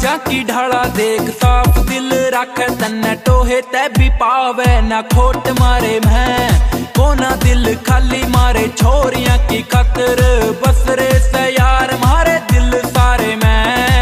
राजा की ढाला देख साफ दिल रख तन्ने टोहे तै भी पावे ना खोट मारे मैं कोना दिल खाली मारे छोरियां की खातिर बसरे से यार मारे दिल सारे मैं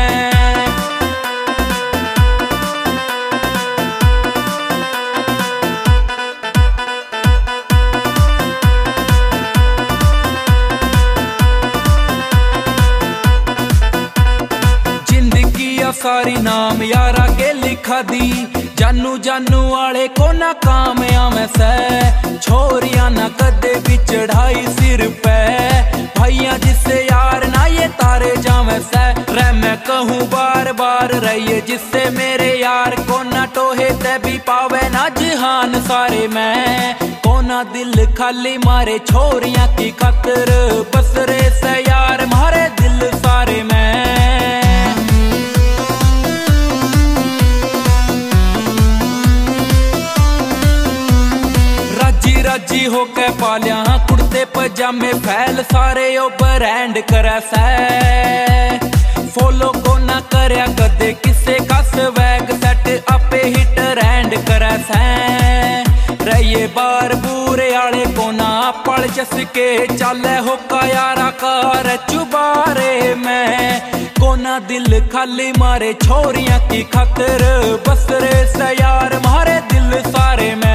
सारी नाम यारा के लिखा दी जानू जानू वाले को ना काम आवे से छोरियां ना कदे भी चढ़ाई सिर पे भैया जिससे यार ना ये तारे जावे से रे मैं कहूँ बार बार रहिए जिससे मेरे यार को ना टोहे ते भी पावे ना जहान सारे मैं कोना दिल खाली मारे छोरियां की खातिर बसरे से यार मारे दिल सारे मैं राजी होके पालिया कुर्ते पजामे फैल सारे ओ ब्रांड करे सै फॉलो को ना करया कदे किसे का स्वैग सेट आपे हिट रैंड करे सै रहिए बार बूरे आले को ना पड़ जस के चाले होका यारा कार चुबारे मैं कोना दिल खाली मारे छोरियां की खातिर बसरे से यार मारे दिल सारे मैं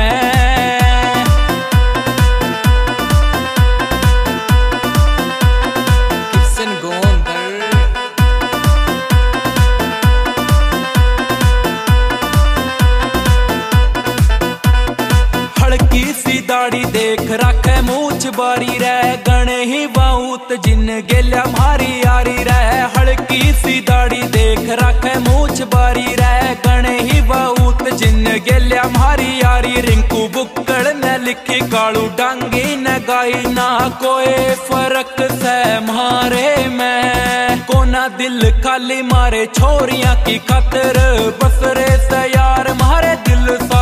दाढ़ी देख रखे मूछ बारी रह गणे ही बहुत जिन गेल्या मारी यारी रह हल्की सी दाढ़ी देख रखे मूछ बारी रह गणे ही बहुत जिन गेल्या मारी यारी रिंकू बुक्कड़ ने लिखी कालू डांगी न गाई ना कोई फर्क से मारे मैं कोना दिल खाली मारे छोरियां की खातिर बसरे से यार मारे दिल